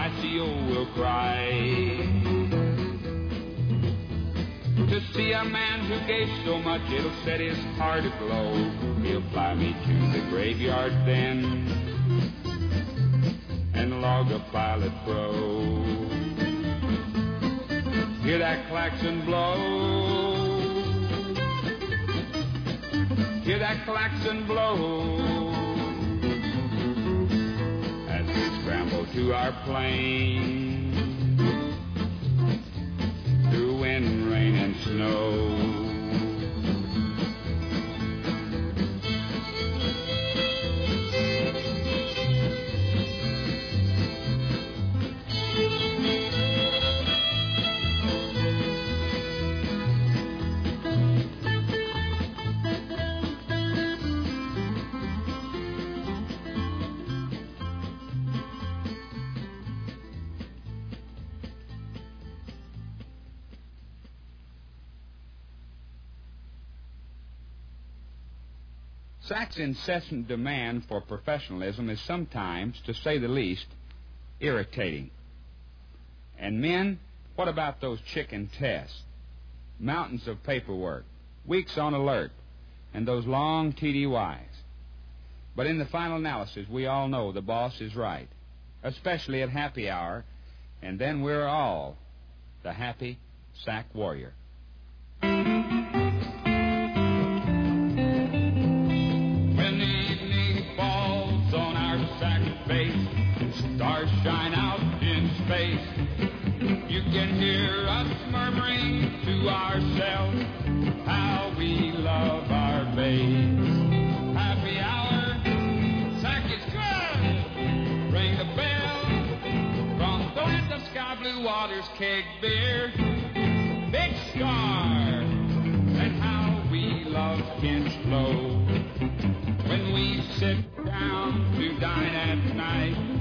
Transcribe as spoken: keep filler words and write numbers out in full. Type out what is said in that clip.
my C O will cry. To see a man who gave so much, it'll set his heart aglow. He'll fly me to the graveyard then and log a pile of crow. Hear that klaxon blow. Hear that klaxon blow. As we scramble to our plane through wind, rain, and snow. Sack's incessant demand for professionalism is sometimes, to say the least, irritating. And men, what about those chicken tests? Mountains of paperwork, weeks on alert, and those long T D Ys. But in the final analysis, we all know the boss is right, especially at happy hour, and then we're all the happy Sack warrior. Stars shine out in space. You can hear us murmuring to ourselves how we love our base. Happy hour, Sack is good. Ring the bell from the land of sky blue waters, keg beer, big scar, and how we love Kinch Flow. When we sit down to dine at night,